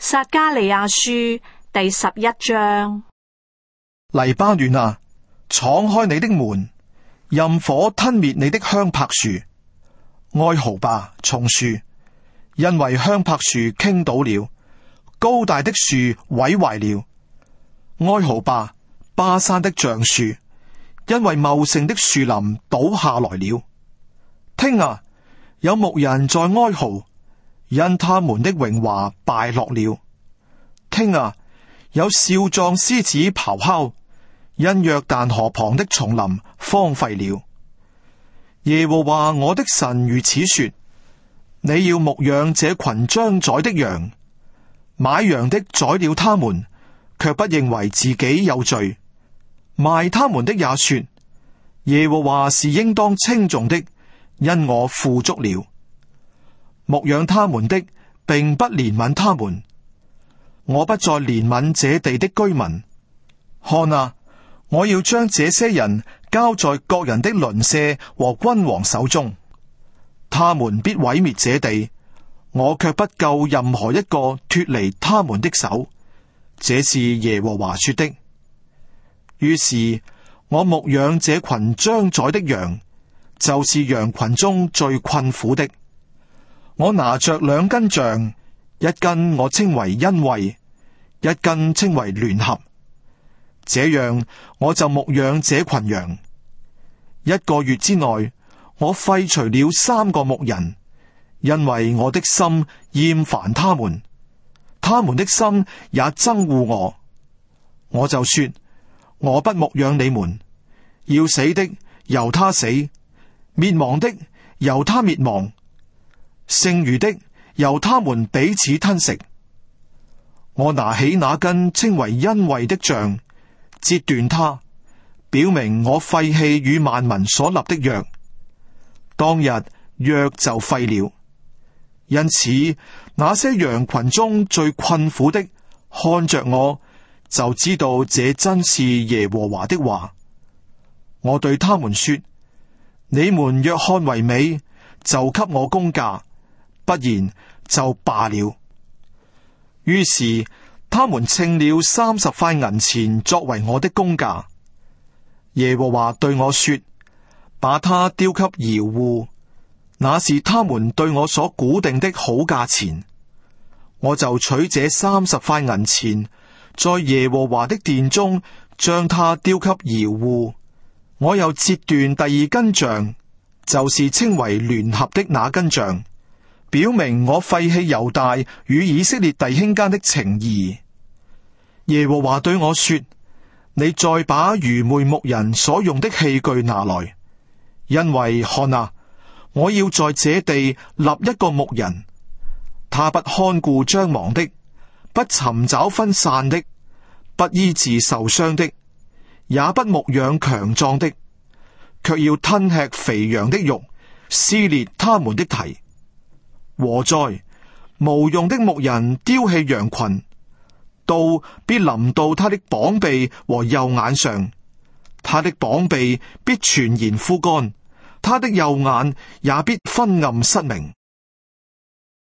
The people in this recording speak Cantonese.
撒迦利亞書第11章。 黎巴嫩啊，敞開你的門，任火吞滅你的香柏樹。哀號吧，松樹，因為香柏樹傾倒了，高大的樹毀壞了。哀號吧，巴山的橡樹，因為茂盛的樹林倒下來了。聽啊，有牧人在哀號，因他們的榮華敗落了。聽啊，有少壯獅子咆哮，因約旦河旁的叢林荒廢了。耶和華我的神如此說：你要牧養這群將宰的羊，買羊的宰了他們，卻不認為自己有罪；賣他們的也說：耶和華是應當稱頌的，因我富足了。牧養他們的並不憐憫他們，我不再憐憫這地的居民。看啊，我要將這些人交在各人的鄰舍和君王手中，他們必毀滅這地，我卻不救任何一個脫離他們的手。這是耶和華說的。於是我牧養這群將宰的羊，就是羊群中最困苦的。我拿着兩根杖，一根我稱為恩惠，一根稱為聯合。這樣我就牧養這群羊。1個月之內，我廢除了3個牧人，因為我的心厭煩他們，他們的心也憎惡我。我就說：我不牧養你們，要死的由他死，滅亡的由他滅亡，剩餘的由他們彼此吞食。我拿起那根稱為恩惠的杖，折斷它，表明我廢棄與萬民所立的約。當日約就廢了。因此那些羊群中最困苦的看着我，就知道這真是耶和華的話。我對他們說：你們若看為美，就給我工價；不然就罷了。於是他們稱了30塊銀錢作為我的工價。耶和華對我說：把它丟給窯戶，那是他們對我所估定的好價錢。我就取這30塊銀錢，在耶和華的殿中將它丟給窯戶。我又折斷第2根杖，就是稱為聯合的那根杖，表明我廢棄猶大與以色列弟兄間的情誼。耶和華對我說：你再把愚昧牧人所用的器具拿來，因為看啊，我要在這地立一個牧人，他不看顧將亡的，不尋找分散的，不醫治受傷的，也不牧養強壯的，卻要吞吃肥羊的肉，撕裂他們的蹄。禍哉！無用的牧人丟棄羊群，刀必臨到他的膀臂和右眼上，他的膀臂必全然枯乾，他的右眼也必昏暗失明。